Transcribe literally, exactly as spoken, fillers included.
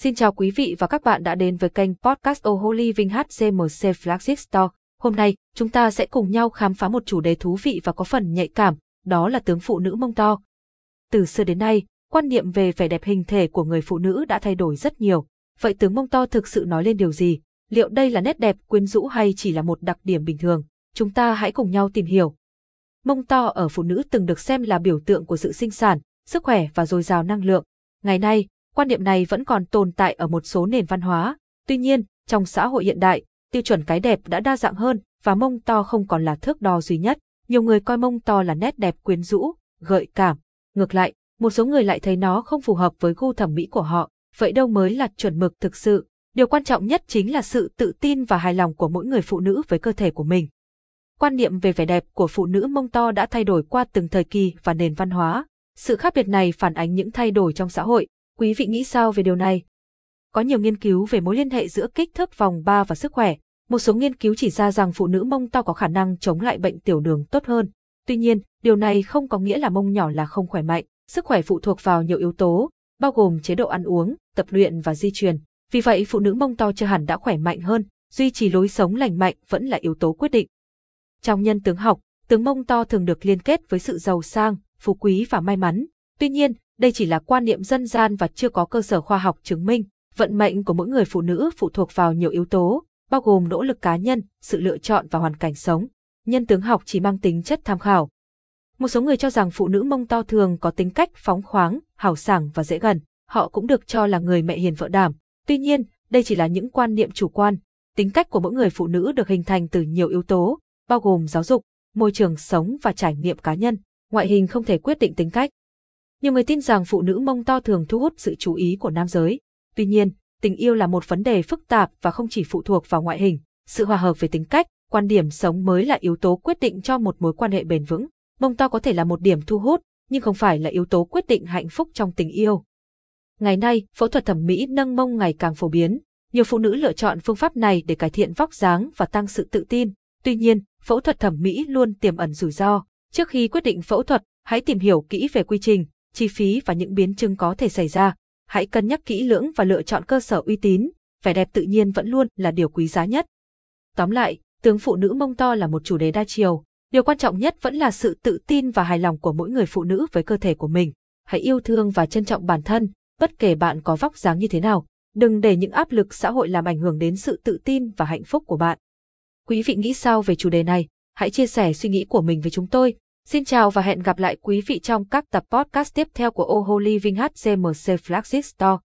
Xin chào quý vị và các bạn đã đến với kênh podcast Oh Living hát xê em xê Flagship Store. Hôm nay, chúng ta sẽ cùng nhau khám phá một chủ đề thú vị và có phần nhạy cảm, đó là tướng phụ nữ mông to. Từ xưa đến nay, quan niệm về vẻ đẹp hình thể của người phụ nữ đã thay đổi rất nhiều. Vậy tướng mông to thực sự nói lên điều gì? Liệu đây là nét đẹp quyến rũ hay chỉ là một đặc điểm bình thường? Chúng ta hãy cùng nhau tìm hiểu. Mông to ở phụ nữ từng được xem là biểu tượng của sự sinh sản, sức khỏe và dồi dào năng lượng. Ngày nay, quan niệm này vẫn còn tồn tại ở một số nền văn hóa. Tuy nhiên, trong xã hội hiện đại, tiêu chuẩn cái đẹp đã đa dạng hơn và mông to không còn là thước đo duy nhất. Nhiều người coi mông to là nét đẹp quyến rũ, gợi cảm. Ngược lại, một số người lại thấy nó không phù hợp với gu thẩm mỹ của họ. Vậy đâu mới là chuẩn mực thực sự? Điều quan trọng nhất chính là sự tự tin và hài lòng của mỗi người phụ nữ với cơ thể của mình. Quan niệm về vẻ đẹp của phụ nữ mông to đã thay đổi qua từng thời kỳ và nền văn hóa. Sự khác biệt này phản ánh những thay đổi trong xã hội. Quý vị nghĩ sao về điều này? Có nhiều nghiên cứu về mối liên hệ giữa kích thước vòng ba và sức khỏe. Một số nghiên cứu chỉ ra rằng phụ nữ mông to có khả năng chống lại bệnh tiểu đường tốt hơn. Tuy nhiên, điều này không có nghĩa là mông nhỏ là không khỏe mạnh. Sức khỏe phụ thuộc vào nhiều yếu tố, bao gồm chế độ ăn uống, tập luyện và di truyền. Vì vậy, phụ nữ mông to chưa hẳn đã khỏe mạnh hơn, duy trì lối sống lành mạnh vẫn là yếu tố quyết định. Trong nhân tướng học, tướng mông to thường được liên kết với sự giàu sang, phú quý và may mắn. Tuy nhiên, đây chỉ là quan niệm dân gian và chưa có cơ sở khoa học chứng minh. Vận mệnh của mỗi người phụ nữ phụ thuộc vào nhiều yếu tố, bao gồm nỗ lực cá nhân, sự lựa chọn và hoàn cảnh sống. Nhân tướng học chỉ mang tính chất tham khảo. Một số người cho rằng phụ nữ mông to thường có tính cách phóng khoáng, hào sảng và dễ gần. Họ cũng được cho là người mẹ hiền vợ đảm. Tuy nhiên, đây chỉ là những quan niệm chủ quan. Tính cách của mỗi người phụ nữ được hình thành từ nhiều yếu tố, bao gồm giáo dục, môi trường sống và trải nghiệm cá nhân. Ngoại hình không thể quyết định tính cách. Nhiều người tin rằng phụ nữ mông to thường thu hút sự chú ý của nam giới. Tuy nhiên, tình yêu là một vấn đề phức tạp và không chỉ phụ thuộc vào ngoại hình. Sự hòa hợp về tính cách, quan điểm sống mới là yếu tố quyết định cho một mối quan hệ bền vững. Mông to có thể là một điểm thu hút, nhưng không phải là yếu tố quyết định hạnh phúc trong tình yêu. Ngày nay, phẫu thuật thẩm mỹ nâng mông ngày càng phổ biến. Nhiều phụ nữ lựa chọn phương pháp này để cải thiện vóc dáng và tăng sự tự tin. Tuy nhiên, phẫu thuật thẩm mỹ luôn tiềm ẩn rủi ro. Trước khi quyết định phẫu thuật, hãy tìm hiểu kỹ về quy trình, chi phí và những biến chứng có thể xảy ra. Hãy cân nhắc kỹ lưỡng và lựa chọn cơ sở uy tín. Vẻ đẹp tự nhiên vẫn luôn là điều quý giá nhất. Tóm lại, tướng phụ nữ mông to là một chủ đề đa chiều. Điều quan trọng nhất vẫn là sự tự tin và hài lòng của mỗi người phụ nữ với cơ thể của mình. Hãy yêu thương và trân trọng bản thân, bất kể bạn có vóc dáng như thế nào. Đừng để những áp lực xã hội làm ảnh hưởng đến sự tự tin và hạnh phúc của bạn. Quý vị nghĩ sao về chủ đề này? Hãy chia sẻ suy nghĩ của mình với chúng tôi. Xin chào và hẹn gặp lại quý vị trong các tập podcast tiếp theo của Oh Living hát xê em xê Flagship Store.